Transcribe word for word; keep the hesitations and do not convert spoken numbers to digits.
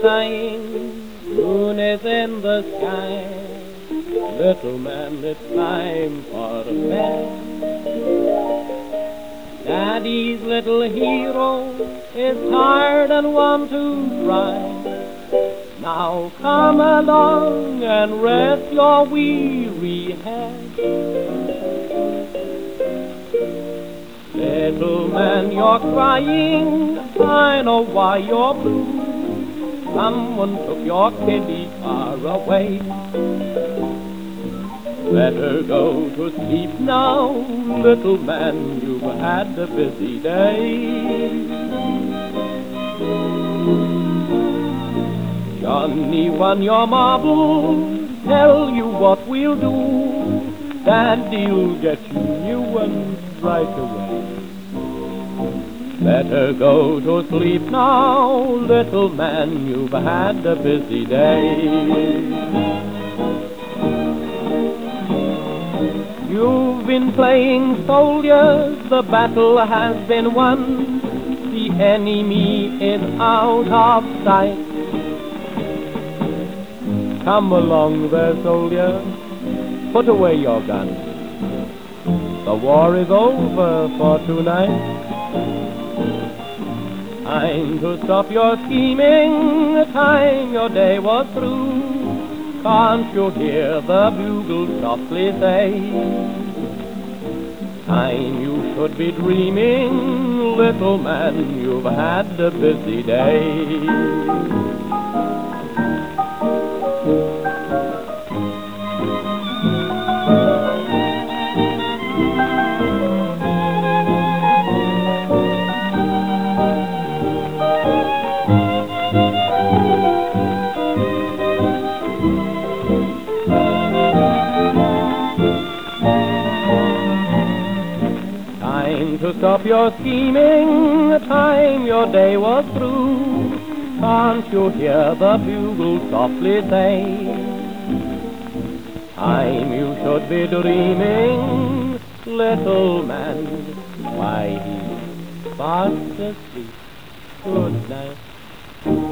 sighing, moon is in the sky. Little man, it's time for bed. Daddy's little hero is tired and want to cry. Now come along and rest your weary head. Little man, you're crying, I know why you're blue. Someone took your kiddie car away. Better go to sleep now, little man, you've had a busy day. Johnny won your marble, tell you what we'll do. Daddy'll get you new ones right away. Better go to sleep now, little man, you've had a busy day. You've been playing soldiers, the battle has been won. The enemy is out of sight. Come along there, soldier, put away your gun. The war is over for tonight. Time to stop your scheming, time your day was through. Can't you hear the bugle softly say? Time you should be dreaming, little man, you've had a busy day. To stop your scheming, time your day was through. Can't you hear the bugle softly say? Time you should be dreaming, little man, why he's fast asleep. Good night.